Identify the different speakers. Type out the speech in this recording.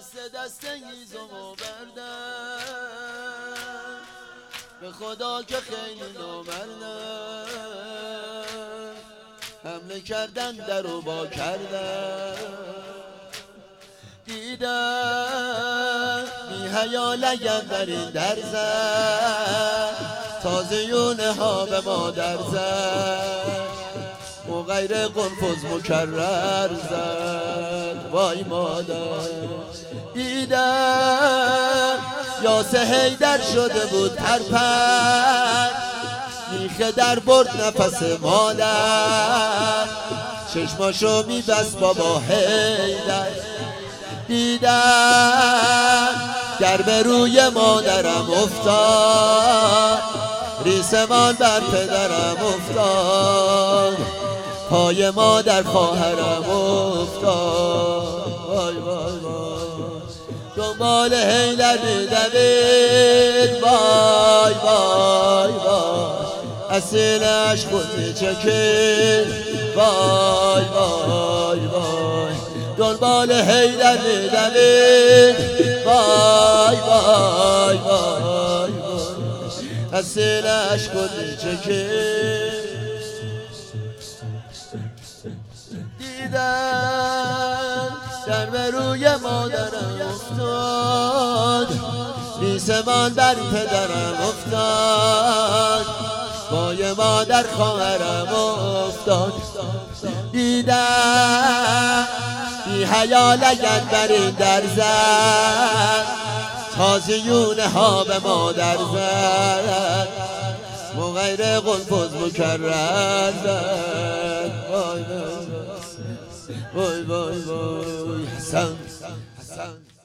Speaker 1: دست هیزمو بردم، به خدا که خیلی نامردم، حمله کردن درو با کردن. دیدم بی حیا لگن در این در زد، تازه یونه ها به مادر زد، و غیر قنفذ مکرر زد. وای مادر. دیدم یاسه حیدر شده بود پرپر، میخه در برد نفس مادر، چشماشو میبست بابا حیدر. دیدم گرم روی مادرم افتاد، ریسمان بر پدرم افتاد، پای مادر خواهرم افتاد. وای وای وای دنبال حیدر میدوید، وای وای وای اسیلش خودی چکید، وای وای وای دنبال حیدر میدوید، وای وای وای وای اسیلش خودی چکید. دیدم سر به روی مادرم افتاد، ریسمان بر پدرم افتاد، پای مادر خواهرم افتاد. دیدم بی حیا لگن بر این در زد، تازه یونه ها به مادر زد، و غیر قنفذ مکرر زد. وای وای وای وای حسن